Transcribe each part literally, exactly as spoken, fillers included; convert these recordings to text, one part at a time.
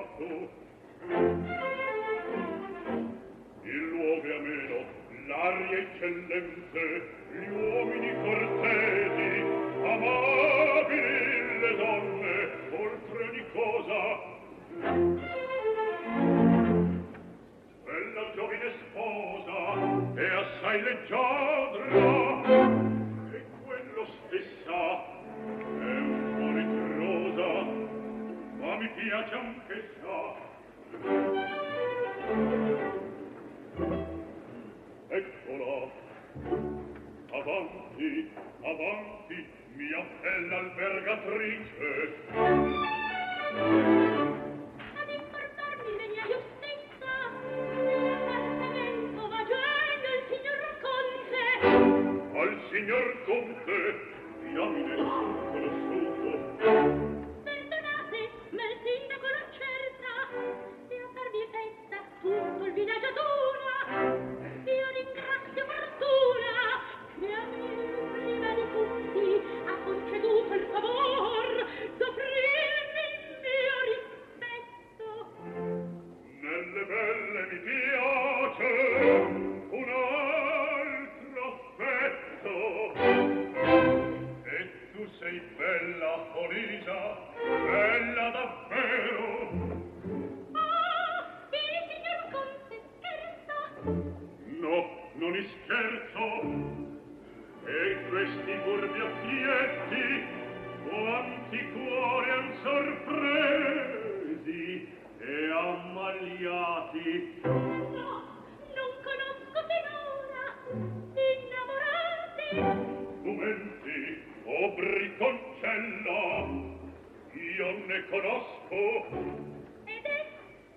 fatto. Il luogo è ameno, l'aria eccellente, gli uomini cortesi, amabili le donne, oltre ogni cosa. Bella giovine sposa è assai leggiadra, e quello stessa è un po' ritrosa, ma mi piace anch'essa. Eccola. Avanti, avanti, mia bella albergatrice. Ad informarmi venia io stessa. L'appartamento va giocando il signor Conte. Al signor Conte, diamine sono conosciuto. Perdonate, ma il sindaco non cerca di farvi festa tutto il villaggio aduna. Io ringrazio fortuna che a me prima di tutti ha conceduto il favor d'offrirmi il mio rispetto. Nelle belle mi piace un altro affetto. E tu sei bella, Polisa, bella davvero. Ah, il signor Conte scherza. No, non ischerzo. E questi furbi occhietti quanti cuori han sorpresi e ammaliati. No, non conosco finora innamorati. Momenti, o bricconcella, io ne conosco. Ed è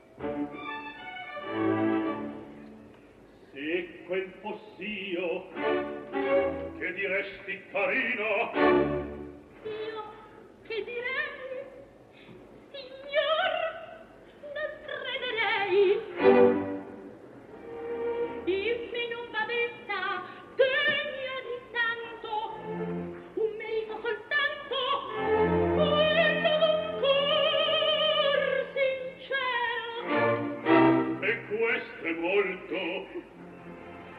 Se quel foss'io, che diresti carina? io che direi, signor, non crederei. Dimmi non va detta, degna di tanto, un merito soltanto, quello d'un cor sincero. E questo è molto.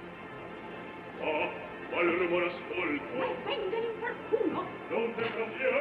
Ah, qual rumore ascolto? Vuoi prendere in qualcuno? Non te conviene.